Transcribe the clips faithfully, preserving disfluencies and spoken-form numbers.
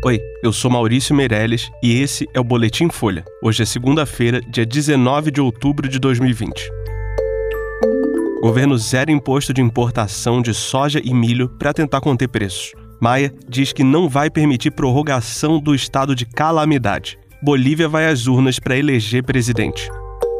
Oi, eu sou Maurício Meirelles e esse é o Boletim Folha. Hoje é segunda-feira, dia dezenove de outubro de dois mil e vinte. Governo zera imposto de importação de soja e milho para tentar conter preços. Maia diz que não vai permitir prorrogação do estado de calamidade. Bolívia vai às urnas para eleger presidente.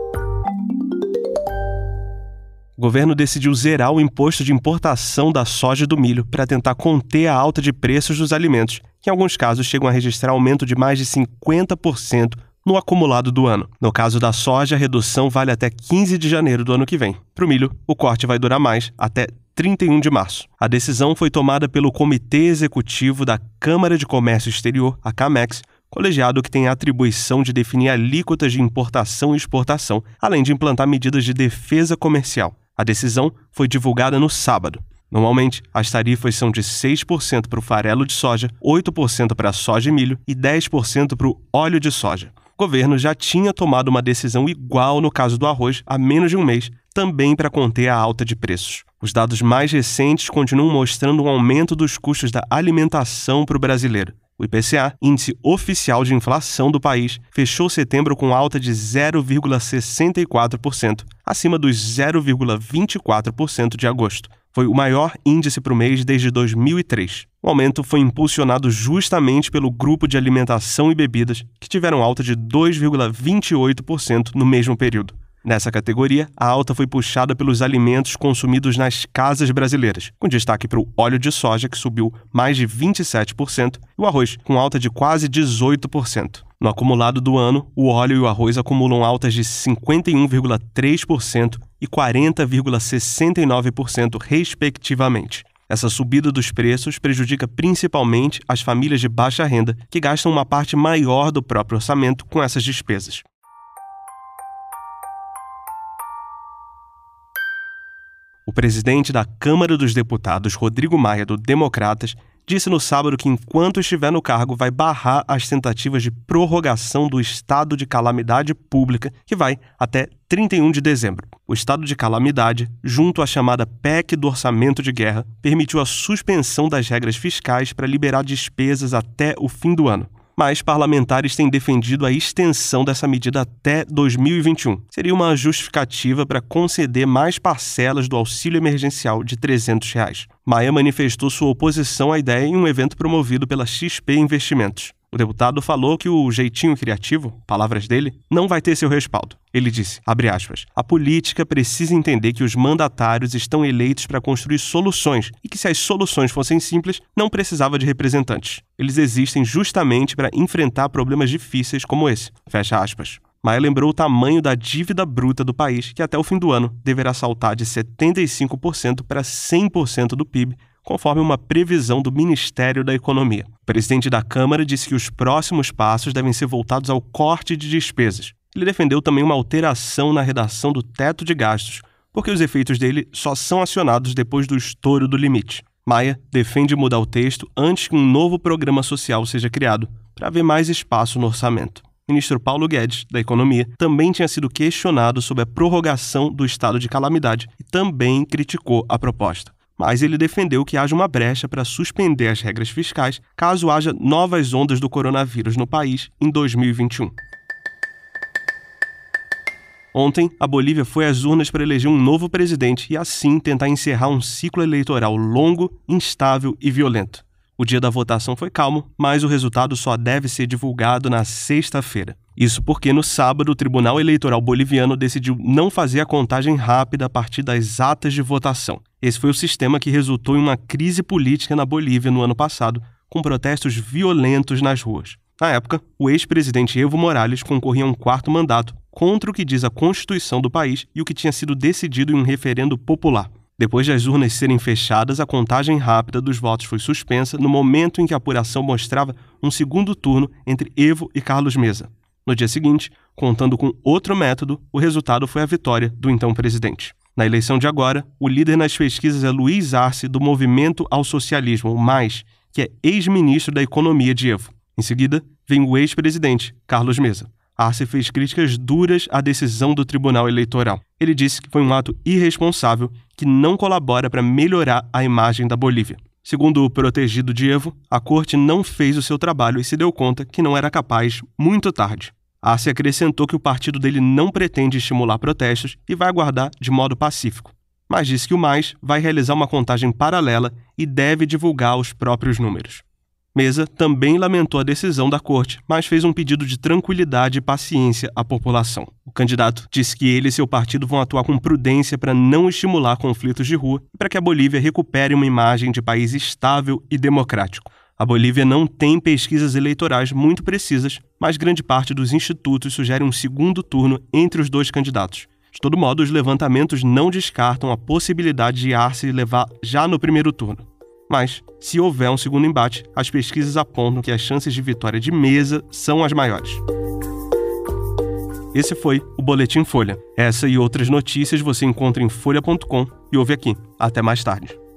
O governo decidiu zerar o imposto de importação da soja e do milho para tentar conter a alta de preços dos alimentos, que em alguns casos chegam a registrar aumento de mais de cinquenta por cento no acumulado do ano. No caso da soja, a redução vale até quinze de janeiro do ano que vem. Para o milho, o corte vai durar mais, até trinta e um de março. A decisão foi tomada pelo Comitê Executivo da Câmara de Comércio Exterior, a CAMEX, colegiado que tem a atribuição de definir alíquotas de importação e exportação, além de implantar medidas de defesa comercial. A decisão foi divulgada no sábado. Normalmente, as tarifas são de seis por cento para o farelo de soja, oito por cento para a soja e milho e dez por cento para o óleo de soja. O governo já tinha tomado uma decisão igual no caso do arroz há menos de um mês, também para conter a alta de preços. Os dados mais recentes continuam mostrando um aumento dos custos da alimentação para o brasileiro. O I P C A, índice oficial de inflação do país, fechou setembro com alta de zero vírgula sessenta e quatro por cento, acima dos zero vírgula vinte e quatro por cento de agosto. Foi o maior índice para o mês desde dois mil e três. O aumento foi impulsionado justamente pelo grupo de alimentação e bebidas, que tiveram alta de dois vírgula vinte e oito por cento no mesmo período. Nessa categoria, a alta foi puxada pelos alimentos consumidos nas casas brasileiras, com destaque para o óleo de soja, que subiu mais de vinte e sete por cento, e o arroz, com alta de quase dezoito por cento. No acumulado do ano, o óleo e o arroz acumulam altas de cinquenta e um vírgula três por cento e quarenta vírgula sessenta e nove por cento, respectivamente. Essa subida dos preços prejudica principalmente as famílias de baixa renda, que gastam uma parte maior do próprio orçamento com essas despesas. O presidente da Câmara dos Deputados, Rodrigo Maia, do Democratas, disse no sábado que, enquanto estiver no cargo, vai barrar as tentativas de prorrogação do estado de calamidade pública, que vai até trinta e um de dezembro. O estado de calamidade, junto à chamada P E C do Orçamento de Guerra, permitiu a suspensão das regras fiscais para liberar despesas até o fim do ano. Mas parlamentares têm defendido a extensão dessa medida até dois mil e vinte e um. Seria uma justificativa para conceder mais parcelas do auxílio emergencial de trezentos reais. Maia manifestou sua oposição à ideia em um evento promovido pela X P Investimentos. O deputado falou que o jeitinho criativo, palavras dele, não vai ter seu respaldo. Ele disse, abre aspas, a política precisa entender que os mandatários estão eleitos para construir soluções e que se as soluções fossem simples, não precisava de representantes. Eles existem justamente para enfrentar problemas difíceis como esse. Fecha aspas. Maia lembrou o tamanho da dívida bruta do país, que até o fim do ano deverá saltar de setenta e cinco por cento para cem por cento do P I B, conforme uma previsão do Ministério da Economia. O presidente da Câmara disse que os próximos passos devem ser voltados ao corte de despesas. Ele defendeu também uma alteração na redação do teto de gastos, porque os efeitos dele só são acionados depois do estouro do limite. Maia defende mudar o texto antes que um novo programa social seja criado, para haver mais espaço no orçamento. O ministro Paulo Guedes, da Economia, também tinha sido questionado sobre a prorrogação do estado de calamidade e também criticou a proposta. Mas ele defendeu que haja uma brecha para suspender as regras fiscais caso haja novas ondas do coronavírus no país em dois mil e vinte e um. Ontem, a Bolívia foi às urnas para eleger um novo presidente e, assim, tentar encerrar um ciclo eleitoral longo, instável e violento. O dia da votação foi calmo, mas o resultado só deve ser divulgado na sexta-feira. Isso porque, no sábado, o Tribunal Eleitoral Boliviano decidiu não fazer a contagem rápida a partir das atas de votação. Esse foi o sistema que resultou em uma crise política na Bolívia no ano passado, com protestos violentos nas ruas. Na época, o ex-presidente Evo Morales concorria a um quarto mandato, contra o que diz a Constituição do país e o que tinha sido decidido em um referendo popular. Depois das urnas serem fechadas, a contagem rápida dos votos foi suspensa no momento em que a apuração mostrava um segundo turno entre Evo e Carlos Mesa. No dia seguinte, contando com outro método, o resultado foi a vitória do então presidente. Na eleição de agora, o líder nas pesquisas é Luiz Arce, do Movimento ao Socialismo, o MAS, que é ex-ministro da Economia de Evo. Em seguida, vem o ex-presidente, Carlos Mesa. Arce fez críticas duras à decisão do Tribunal Eleitoral. Ele disse que foi um ato irresponsável que não colabora para melhorar a imagem da Bolívia. Segundo o protegido Diego, a corte não fez o seu trabalho e se deu conta que não era capaz muito tarde. Arce acrescentou que o partido dele não pretende estimular protestos e vai aguardar de modo pacífico, mas disse que o Mais vai realizar uma contagem paralela e deve divulgar os próprios números. Mesa também lamentou a decisão da corte, mas fez um pedido de tranquilidade e paciência à população. O candidato disse que ele e seu partido vão atuar com prudência para não estimular conflitos de rua e para que a Bolívia recupere uma imagem de país estável e democrático. A Bolívia não tem pesquisas eleitorais muito precisas, mas grande parte dos institutos sugere um segundo turno entre os dois candidatos. De todo modo, os levantamentos não descartam a possibilidade de Arce levar já no primeiro turno. Mas, se houver um segundo embate, as pesquisas apontam que as chances de vitória de Mesa são as maiores. Esse foi o Boletim Folha. Essa e outras notícias você encontra em folha ponto com e ouve aqui. Até mais tarde.